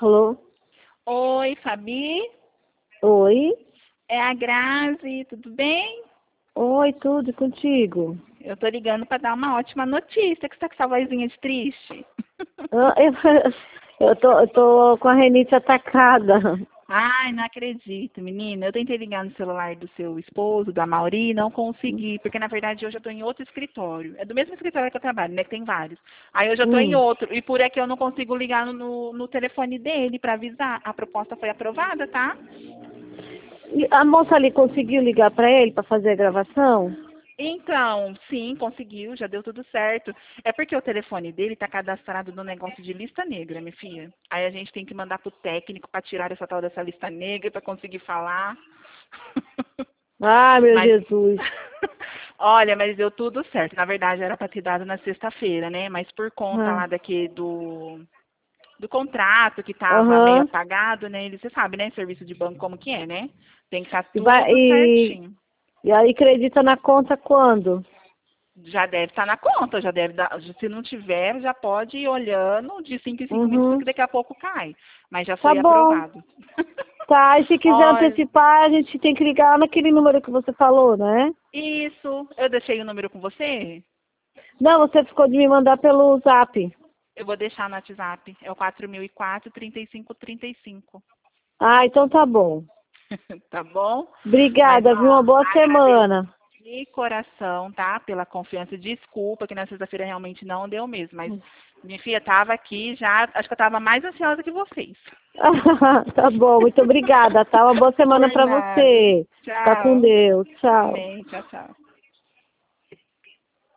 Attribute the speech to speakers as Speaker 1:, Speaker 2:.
Speaker 1: Alô?
Speaker 2: Oi, Fabi.
Speaker 1: Oi?
Speaker 2: É a Grazi, tudo bem?
Speaker 1: Oi, tudo contigo?
Speaker 2: Eu tô ligando para dar uma ótima notícia, que você tá com essa vozinha de triste.
Speaker 1: Ah, eu tô com a rinite atacada.
Speaker 2: Ai, não acredito, menina. Eu tentei ligar no celular do seu esposo, da Mauri, e não consegui, porque na verdade hoje eu tô em outro escritório. É do mesmo escritório que eu trabalho, né? Que tem vários. Aí hoje eu tô em
Speaker 1: Hum.
Speaker 2: outro, e por aqui eu não consigo ligar no telefone dele para avisar. A proposta foi aprovada, tá?
Speaker 1: E a moça ali conseguiu ligar pra ele pra fazer a gravação?
Speaker 2: Então, sim, conseguiu, já deu tudo certo. É porque o telefone dele tá cadastrado no negócio de lista negra, minha filha. Aí a gente tem que mandar pro técnico para tirar essa tal dessa lista negra para conseguir falar.
Speaker 1: Ah, meu
Speaker 2: Mas
Speaker 1: Jesus.
Speaker 2: olha, mas deu tudo certo. Na verdade era para ter dado na sexta-feira, né? Mas por conta
Speaker 1: Ah,
Speaker 2: lá daqui do contrato que tava meio
Speaker 1: Aham.
Speaker 2: apagado, né? Você sabe, né? Serviço de banco como que é, né? Tem que estar
Speaker 1: E, vai,
Speaker 2: tudo certinho.
Speaker 1: e aí acredita na conta quando?
Speaker 2: Já deve estar na conta, já deve dar. Se não tiver, já pode ir olhando de 5 em 5 minutos que
Speaker 1: Uhum.
Speaker 2: daqui a pouco cai. Mas já
Speaker 1: Tá
Speaker 2: foi
Speaker 1: bom.
Speaker 2: aprovado.
Speaker 1: Tá, e se quiser
Speaker 2: Olha,
Speaker 1: antecipar, a gente tem que ligar naquele número que você falou, né?
Speaker 2: isso. Eu deixei o número com você?
Speaker 1: Não, você ficou de me mandar pelo zap.
Speaker 2: Eu vou deixar no WhatsApp. É o 4004 3535.
Speaker 1: Ah, então tá bom.
Speaker 2: Tá bom? Mas,
Speaker 1: Obrigada, viu? Uma
Speaker 2: ó,
Speaker 1: boa
Speaker 2: agradeço
Speaker 1: semana.
Speaker 2: de coração, tá? Pela confiança. Desculpa que na sexta-feira realmente não deu mesmo. Mas minha filha tava aqui já. Acho que eu tava mais ansiosa que vocês.
Speaker 1: Tá bom, muito obrigada, tá? Uma boa semana
Speaker 2: Por
Speaker 1: pra
Speaker 2: nada.
Speaker 1: você. Fica com
Speaker 2: Tchau.
Speaker 1: Deus. Tchau.
Speaker 2: Amém. Tchau, tchau.